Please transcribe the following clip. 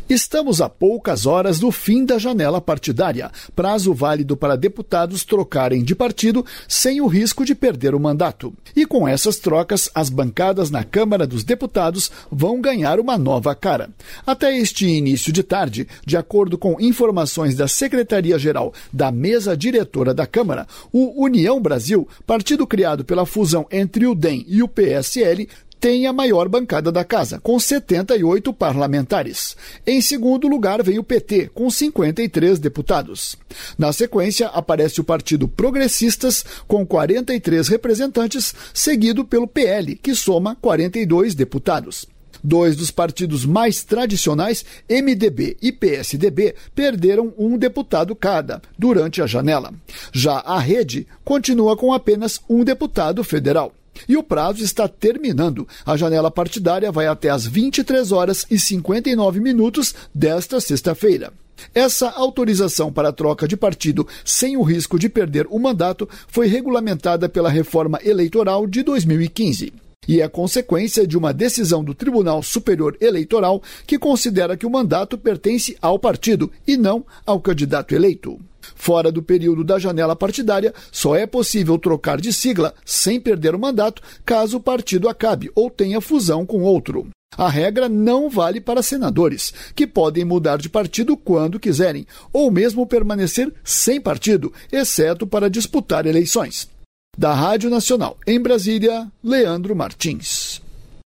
Estamos a poucas horas do fim da janela partidária, prazo válido para deputados trocarem de partido sem o risco de perder o mandato. E com essas trocas, as bancadas na Câmara dos Deputados vão ganhar uma nova cara. Até este início de tarde, de acordo com informações da Secretaria-Geral da Mesa Diretora da Câmara, o União Brasil, partido criado pela fusão entre o DEM e o PSL, tem a maior bancada da casa, com 78 parlamentares. Em segundo lugar vem o PT, com 53 deputados. Na sequência, aparece o Partido Progressistas, com 43 representantes, seguido pelo PL, que soma 42 deputados. Dois dos partidos mais tradicionais, MDB e PSDB, perderam um deputado cada durante a janela. Já a Rede continua com apenas um deputado federal. E o prazo está terminando. A janela partidária vai até às 23 horas e 59 minutos desta sexta-feira. Essa autorização para a troca de partido sem o risco de perder o mandato foi regulamentada pela reforma eleitoral de 2015. E é consequência de uma decisão do Tribunal Superior Eleitoral que considera que o mandato pertence ao partido e não ao candidato eleito. Fora do período da janela partidária, só é possível trocar de sigla sem perder o mandato caso o partido acabe ou tenha fusão com outro. A regra não vale para senadores, que podem mudar de partido quando quiserem, ou mesmo permanecer sem partido, exceto para disputar eleições. Da Rádio Nacional, em Brasília, Leandro Martins.